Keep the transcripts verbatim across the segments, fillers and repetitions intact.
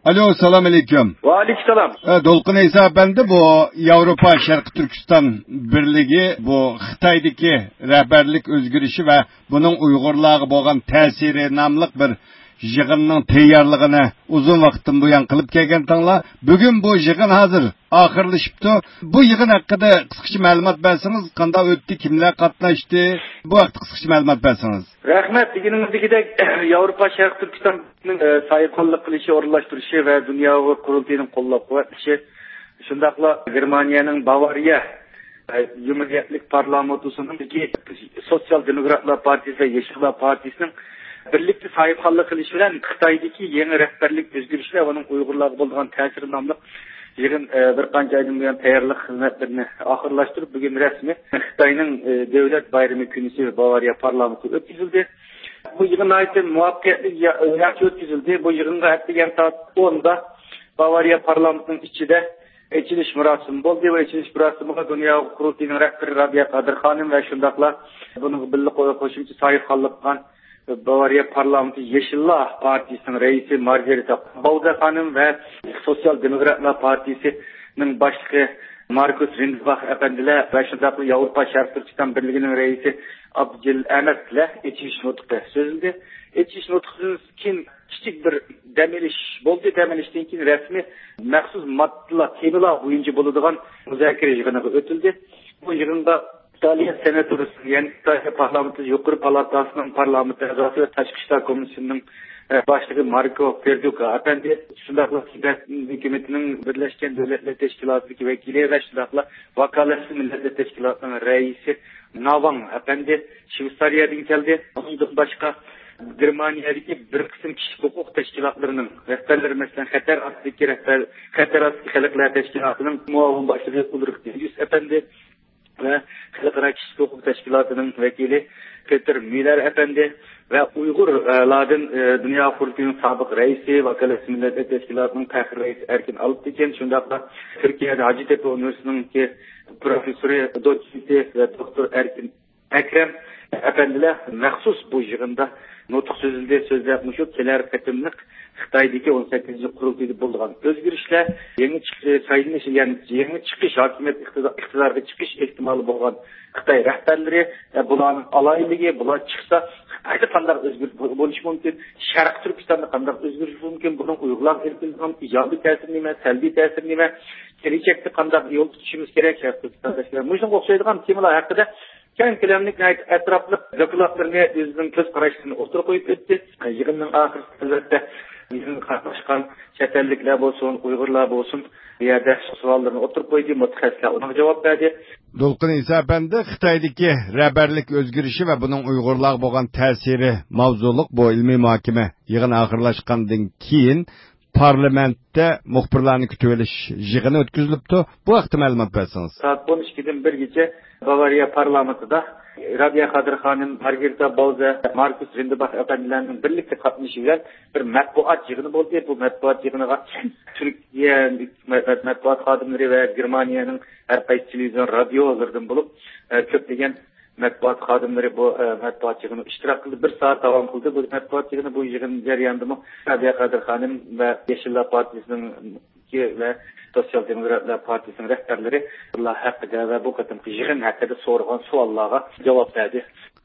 Alo, selam aleyküm. Ve aleykümselam. Dolqun İsa efendi, bu Avrupa Şarkı Türkistan Birliği bu Xitoydagi rəhbərlik özgürüşü ve bunun Uyg'urlarga bo'lgan ta'siri namlıq bir yig'inning tayyorligini uzun vaqtdan buyon qilib kelgan tanglar. Bugun bu yig'in hozir oxirlashibdi. Bu yig'in haqida qisqacha ma'lumot bersangiz, qanday o'tdi, kimlar qatnashdi? Bu haqda qisqacha ma'lumot bersangiz. Rahmat. Deganimizdagidek Avrupa Şarkı Türkistanning sayqonlik qilishi, o'rinlashtirishi va dunyoviy qurultayning qo'llab-quvvatlashi, shundaqla Germaniyaning Bavariya Cumhuriyetlik Parlamentosu'nun Sosyal Demokratlar Partisi ve Yeşiller Partisi'nin birlikte sahiphanlık qilishi bilan Xitoydagi yangi rahbarlik o'zgarishi va uning Uyg'urlarga bo'lgan ta'siri nomli yig'in bir qancha oydan buyon tayyorlik xizmatlarini oxirlashtirib, bugun rasmiy Xitoyning davlat bayrami kunisi Bavariya parlamenti o'tkazildi. Bu yig'in aytib muvaffaqiyatli yaxshi o'tkazildi. Bu yig'inga atlagan soat o'nda Bavariya parlamentining ichida Eçiliş murasimi bo'ldi va eçiliş murasimiga dunyo qurultayning rahbari Rabiya Qadirxonim va shundaqla buni birga qo'shimcha sahifxonlik qilgan Bavariya parlamenti Yeşiller Partisining raisi Margarita Bauza xonim va Sosyal Demokratlar Partisining boshlig'i Markus Rindbach efendiler va shundaqla Avrupa Şarkı Türkistan Birliği'nin raisi Abdül Emet'le eçiliş nutqi so'zildi. Eçiliş nutqidan keyin kichik bir demelish bo'ldi. Demelishdan keyin rasmiy maxsus moddalar, temalar bo'yicha bo'ladigan muzokara yig'iniga o'tildi. Bu yig'inda İtalya Senatoru, yani İtalya Parlamenti Yuqori Palatasining parlament a'zosi va Tashqi ishlar komissiyasining boshlig'i Marco Perduca efendi, shundaqla Tibet hukumatining Birlashgan Davlatlar Tashkilotining vakili va shundaqla Vakolatsiz Millatlar Tashkilotining raisi Navang efendi Shveysariyadan keldi. Bundan boshqa Germaniyadagi bir qism kishilik huquq tashkilotlarining rahbarlari, masalan, Xatar ostidagi rahbar, Xatar ostidagi xalqlar tashkilotining muavin boshlig'i Ulrich Yus efendi ve Xalqaro Kishilik huquq tashkilotining vakili Peter Miller efendi ve Uyg'urlardan Dunyo qurultayining sobiq raisi, Vakolatsiz Millatlar Tashkilotining faxriy raisi Erkin Alptekin, shundaqla Turkiyada Hacettepe Universitetining professori, dotsenti ve doktor Erkin Ekrem efendiler maxsus bu yig'inda nutq so'zildi. So'zlab mushu kelar qatimliq Xitoydagi o'n sakkizinchi qurultayda bo'lgan o'zgarishlar, yangi saylanish, ya'ni yangi chiqish, hokimiyat iqtidorga chiqish ehtimoli bo'lgan Xitoy rahbarlari, bularning aloyligi, bular chiqsa Xitoyda qanday o'zgarish bo'lishi mumkin, Sharq Turkistonda qanday o'zgarish mumkin, buning Uyg'urlar erkinligining ijobiy ta'siri nima, salbiy ta'siri nima, kelajakda qanday yo'l tutishimiz kerak, Sharq Turkistonda. Shunga o'xshaydigan temalar haqida keng ko'lamli atrofli dokladlarni o'zining ko'z qarashini o'tirib qo'yib o'tdi. Yig'inning oxirida albatta yig'inga qatnashgan chet elliklar bo'lsin, Uyg'urlar bo'lsin, bu yerda savollarni o'tirib qo'ydi, mutaxassislar unga javob berdi. Dolqun İsa efendi, Xitoydagi rahbarlik o'zgarishi va buning Uyg'urlarga bo'lgan ta'siri mavzuliq bu ilmiy muhokama yig'in oxirlashgandan keyin parlamentda muxbirlarni kutib olish yig'ini o'tkazilibdi. Bu haqda ma'lumot bersangiz. Soat o'n ikkidan birgacha Bavariya parlamentida Rabiya Qadirxonim, Margarita Bauza, Markus Rindbach efendilerinin birlikte qatnashishi bilan bir matbuot yig'ini bo'ldi. Bu matbuot yig'iniga Turkiya matbuot xodimlari va Germaniyaning har qaysi televizion radiolardan bo'lib ko'plagan matbuot xodimlari bu matbuot yig'inida ishtirok qildi. Bir soat davom qildi bu matbuot yig'ini. Bu yig'in jarayonida Rabiya Qadirxonim va Yeşiller Partisining ve Sosyal Demokratlar Partisining rahbarlari ular haqida va bu qatimki yig'in haqida so'ralgan savollarga javob berdi.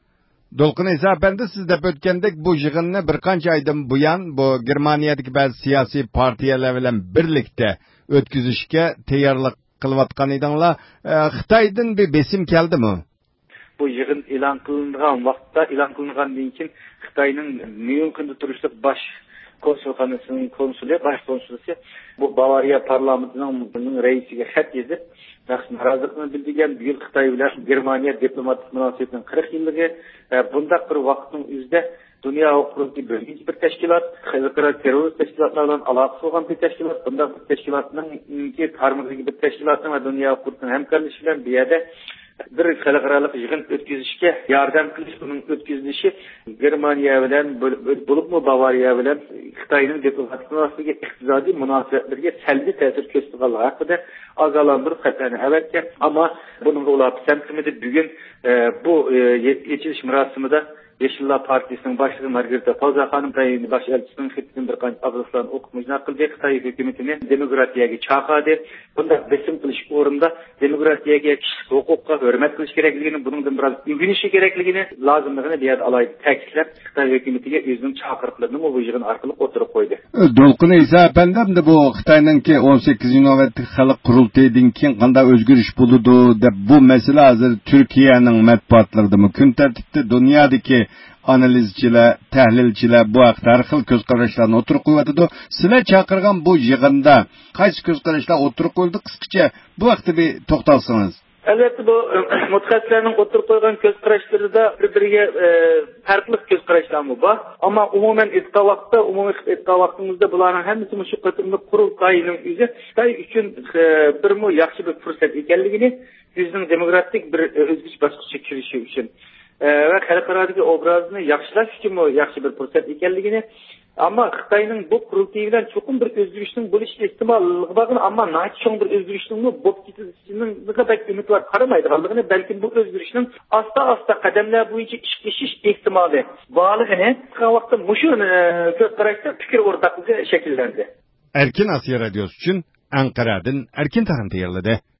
Dolqun İsa efendi, siz deb o'tgandek bu yig'inni bir qancha oydan buyon bu Germaniyadagi ba'zi siyosiy partiyalar bilan birlikda o'tkazishga tayyorlik qilayotgan edinglar. Xitoydan bir besim keldimi? Bu yig'in e'lon qilingan vaqtda, e'lon qilingandan keyin Xitoyning Myunxenda turishlik bosh konsulxonasining konsuli, baş konsulisi bu Bavariya parlamentining raisiga xat yozib, noroziligini bildirgan. Bu yil Xitoy bilan Germaniya diplomatik munosabatning qirq yilligi, bundaq bir vaqtning o'zida dunyo qurultiyi birinchi bir tashkilot, xalqaro terrorist tashkilotlar bilan aloqasi bo'lgan bir tashkilot, bundaq bir tashkilotning tarmog'idagi bir tashkilotning va dunyo qurultiyining hamkorlishi bilan bu yerda bir xalqarалық yig'in o'tkazishga yordam qilish, uning o'tkazilishi Germaniya bilan bo'libmi Bavariya bilan Xitoyning diplomatik munosabatlariga, iqtisodiy munosabatlarga salbiy ta'sir ko'rsatganligi haqida ogohlantirib xatlarni avatgan. Ammo buning ular pisand qilmadi. Bugun bu yechilish marosimida Yeşiller Partisi'nin başlığı Margarita Fawza Hanım Tayin'i baş elçisinin xitini bir qancha abzaslarını okup müjna qildi. Xitoy hukumatini demokratiyaga chaqirdi. Bunda besim qilish o'rinda demokratiyaga, kishilik huquqqa hurmat qilish kerakligini, buningdan biroz o'rganishi kerakligini, lozimligini bu yerda alayda ta'kidlab, Xitoy hukumatiga o'zining chaqiriqlarini bu yig'in orqali o'tirib qo'ydi. Dolqin Isa apandamda bu Xitoyninki o'n sakkizinchi navbatdagi xalq qurultayidan keyin qanday o'zgarish bo'ladi deb bu masala hozir Turkiyaning matbuotlarida kun tartibda dunyodagi analizchilar, tahlilchilar bu haqda har xil ko'z qarashlarni o'tirib qo'yadi. Sizlar chaqirgan bu yig'inda qaysi ko'z qarashlar o'tirib qo'yildi qisqacha bu haqda bir to'xtalsangiz. Albatta bu mutaxassislarning o'tirib qo'ygan ko'z qarashlarida bir-biriga farqli ko'z qarashlar bor. Ammo umuman ittaloqda, umumiy ittaloqimizda bularning hammasi shu qatimlik qurultoyining o'zi Xitoy uchun bir mo yaxshi bir fursat ekanligini, o'zining demokratik bir o'zgarish bosqichiga kirishi uchun va xalqarodagi obrazini yaxshilash uchun yaxshi bir fursat ekanligini, ammo Xitoyning bu qurultoyi bilan cho'qim bir o'zgarishning bo'lishi ehtimolligi bor, ammo nayt cho'ng bir o'zgarishning bo'lib ketishining niqabat umidlar qaramaydiganligini, balki bu o'zgarishning asta-asta qadamlar bo'yicha ishlashish ehtimoli borligini vaqtda mushu ko'z qarashda fikr o'rtakligi shakllandi. Erkin Asiya radiosi uchun Anqaradan Erkin Tahan tayyorladi.